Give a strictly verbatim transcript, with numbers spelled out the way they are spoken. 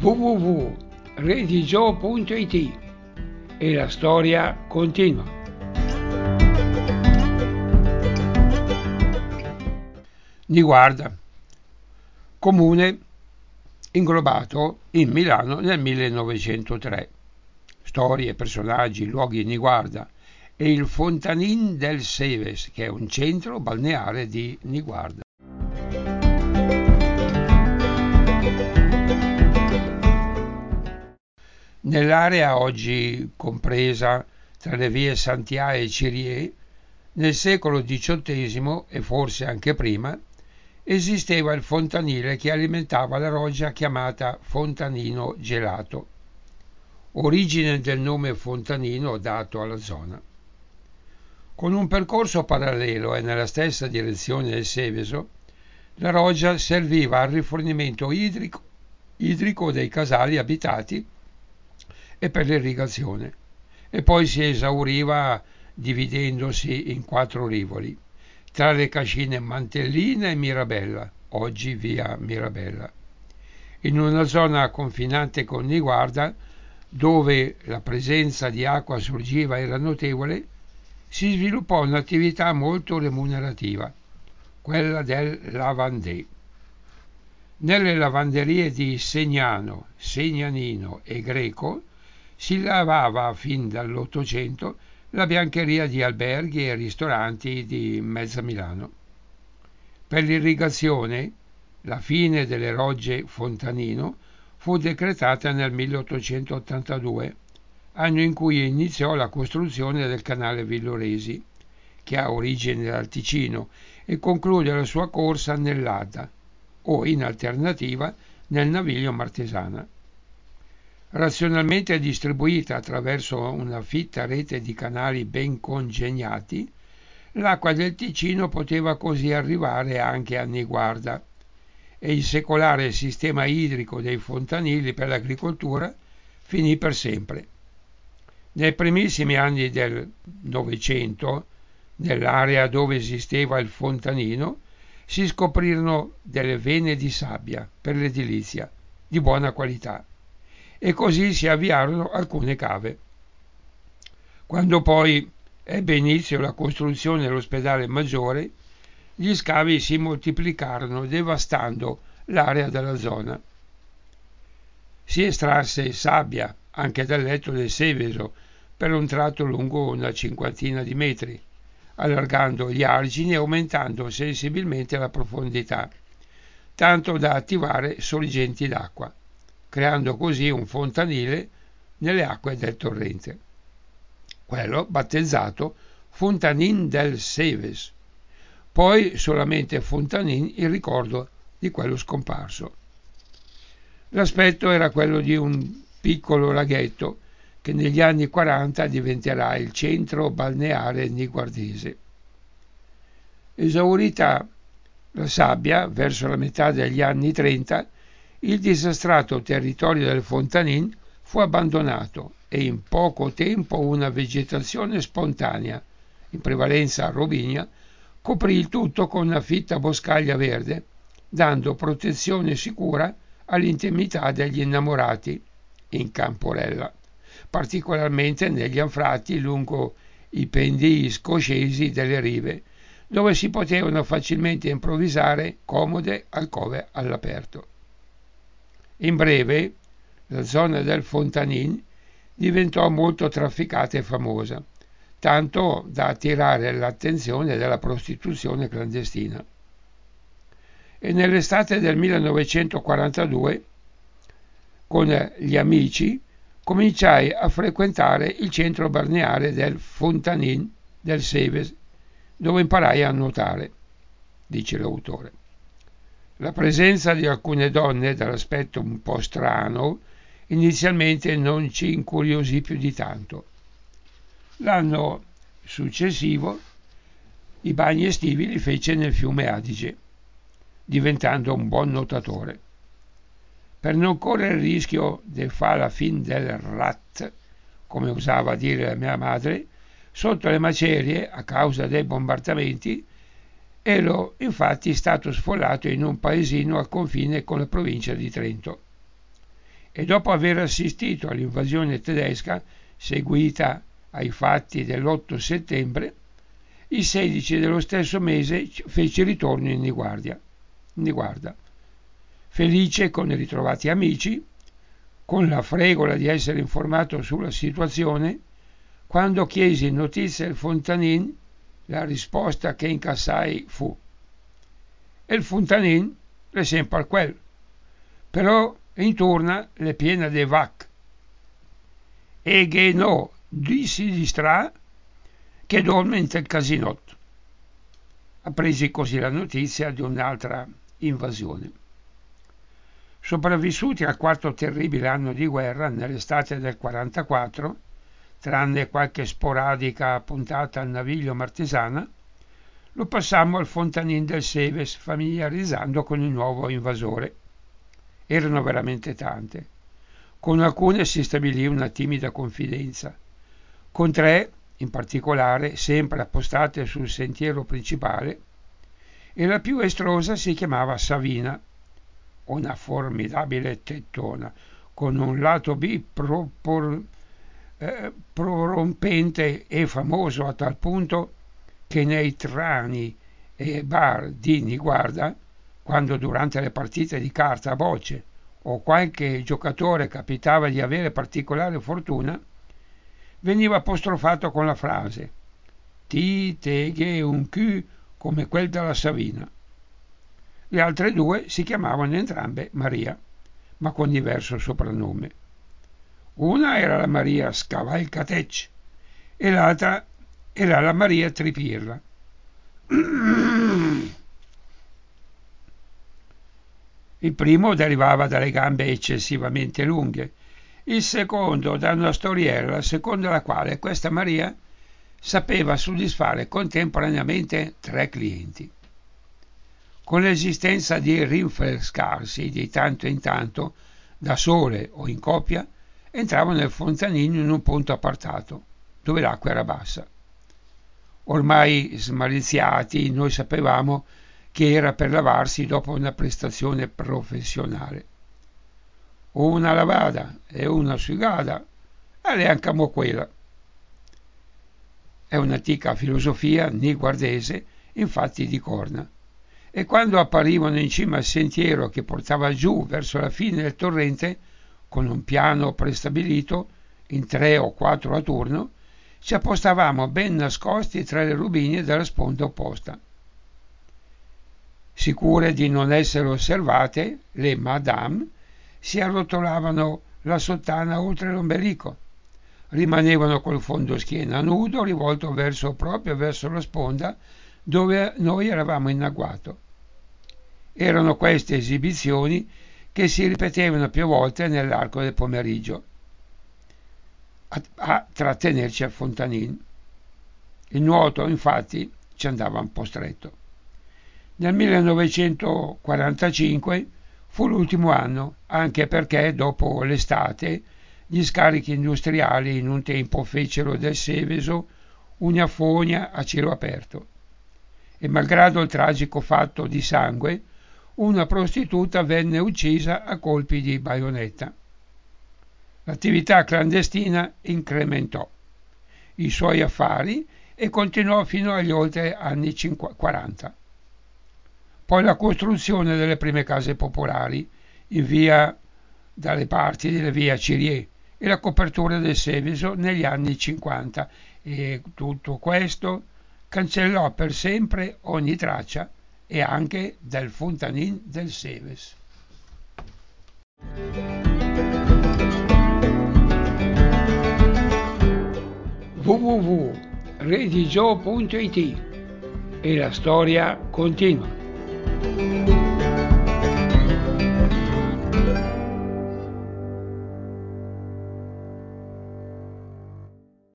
w w w punto redigio punto it e la storia continua. Niguarda, comune inglobato in Milano nel millenovecentotre. Storie, personaggi, luoghi di Niguarda e il Fontanin del Seves, che è un centro balneare di Niguarda. Nell'area oggi compresa tra le vie Santià e Cirie, nel secolo diciottesimo e forse anche prima, esisteva il fontanile che alimentava la roggia chiamata Fontanino Gelato, origine del nome Fontanino dato alla zona. Con un percorso parallelo e nella stessa direzione del Seveso, la roggia serviva al rifornimento idrico, idrico dei casali abitati e per l'irrigazione, e poi si esauriva dividendosi in quattro rivoli, tra le cascine Mantellina e Mirabella, oggi via Mirabella. In una zona confinante con Niguarda, dove la presenza di acqua sorgiva era notevole, si sviluppò un'attività molto remunerativa, quella del lavandè. Nelle lavanderie di Segnano, Segnanino e Greco si lavava fin dall'Ottocento la biancheria di alberghi e ristoranti di mezza Milano. Per l'irrigazione, la fine delle rogge Fontanino fu decretata nel milleottocentottantadue, anno in cui iniziò la costruzione del canale Villoresi, che ha origine dal Ticino e conclude la sua corsa nell'Adda, o in alternativa nel Naviglio Martesana. Razionalmente distribuita attraverso una fitta rete di canali ben congegnati, l'acqua del Ticino poteva così arrivare anche a Niguarda e il secolare sistema idrico dei fontanili per l'agricoltura finì per sempre. Nei primissimi anni del Novecento, nell'area dove esisteva il fontanino, si scoprirono delle vene di sabbia per l'edilizia di buona qualità e così si avviarono alcune cave. Quando poi ebbe inizio la costruzione dell'ospedale maggiore, gli scavi si moltiplicarono devastando l'area della zona. Si estrasse sabbia anche dal letto del Seveso per un tratto lungo una cinquantina di metri, allargando gli argini e aumentando sensibilmente la profondità, tanto da attivare sorgenti d'acqua, creando così un fontanile nelle acque del torrente, quello battezzato Fontanin del Seves, poi solamente Fontanin in ricordo di quello scomparso. L'aspetto era quello di un piccolo laghetto che negli anni quaranta diventerà il centro balneare niguardese. Esaurita la sabbia, verso la metà degli anni trenta, il disastrato territorio del Fontanin fu abbandonato e in poco tempo una vegetazione spontanea, in prevalenza robinia, coprì il tutto con una fitta boscaglia verde, dando protezione sicura all'intimità degli innamorati in Camporella, particolarmente negli anfratti lungo i pendii scoscesi delle rive, dove si potevano facilmente improvvisare comode alcove all'aperto. In breve, la zona del Fontanin diventò molto trafficata e famosa, tanto da attirare l'attenzione della prostituzione clandestina. E nell'estate del millenovecentoquarantadue, con gli amici, cominciai a frequentare il centro balneare del Fontanin del Seves, dove imparai a nuotare, dice l'autore. La presenza di alcune donne dall'aspetto un po' strano inizialmente non ci incuriosì più di tanto. L'anno successivo i bagni estivi li fece nel fiume Adige, diventando un buon nuotatore. Per non correre il rischio di fare la fin del rat, come usava dire la mia madre, sotto le macerie, a causa dei bombardamenti, ero infatti stato sfollato in un paesino al confine con la provincia di Trento. e dopo aver assistito all'invasione tedesca seguita ai fatti dell'otto settembre, il sedici dello stesso mese fece ritorno in Niguarda. Niguarda. Felice con i ritrovati amici, con la fregola di essere informato sulla situazione, quando chiesi notizie al Fontanin, la risposta che incassai fu: «El Fontanin è sempre quel, però in turna le piena de vac, e che no, di si distrà, che dorme in tel casinotto». Appresi così la notizia di un'altra invasione. Sopravvissuti al quarto terribile anno di guerra, nell'estate del quarantaquattro, tranne qualche sporadica puntata al naviglio Martesana, lo passammo al Fontanin del Seves, familiarizzando con il nuovo invasore. Erano veramente tante. Con alcune si stabilì una timida confidenza. Con tre, in particolare, sempre appostate sul sentiero principale, e la più estrosa si chiamava Savina, una formidabile tettona, con un lato B propor, eh, prorompente e famoso a tal punto che nei trani e bar di Niguarda, quando durante le partite di carta a bocce o qualche giocatore capitava di avere particolare fortuna, veniva apostrofato con la frase «Ti teghe un cul come quel della Savina». Le altre due si chiamavano entrambe Maria, ma con diverso soprannome. Una era la Maria Scavalcatec e l'altra era la Maria Tripirla. Il primo derivava dalle gambe eccessivamente lunghe, il secondo da una storiella secondo la quale questa Maria sapeva soddisfare contemporaneamente tre clienti. Con l'esistenza di rinfrescarsi di tanto in tanto, da sole o in coppia, entravo nel fontanino in un punto appartato, dove l'acqua era bassa. Ormai smaliziati, noi sapevamo che era per lavarsi dopo una prestazione professionale. Una lavada e una sugada, e neanche quella. È un'antica filosofia niguardese, infatti di corna. E quando apparivano in cima al sentiero che portava giù verso la fine del torrente, con un piano prestabilito, in tre o quattro a turno, ci appostavamo ben nascosti tra le rubinie della sponda opposta. Sicure di non essere osservate, le madame si arrotolavano la sottana oltre l'ombelico, rimanevano col fondoschiena nudo rivolto verso proprio verso la sponda dove noi eravamo in agguato. Erano queste esibizioni che si ripetevano più volte nell'arco del pomeriggio a, a trattenerci al Fontanin. Il nuoto, infatti, ci andava un po' stretto. Nel millenovecentoquarantacinque fu l'ultimo anno, anche perché dopo l'estate gli scarichi industriali in un tempo fecero del Seveso una fogna a cielo aperto e malgrado il tragico fatto di sangue, una prostituta venne uccisa a colpi di baionetta. L'attività clandestina incrementò i suoi affari e continuò fino agli oltre anni quaranta. Poi la costruzione delle prime case popolari in via dalle parti della via Cirier e la copertura del Seveso negli anni cinquanta, e tutto questo cancellò per sempre ogni traccia e anche del Fontanin del Seves. w w w punto redigio punto it e la storia continua.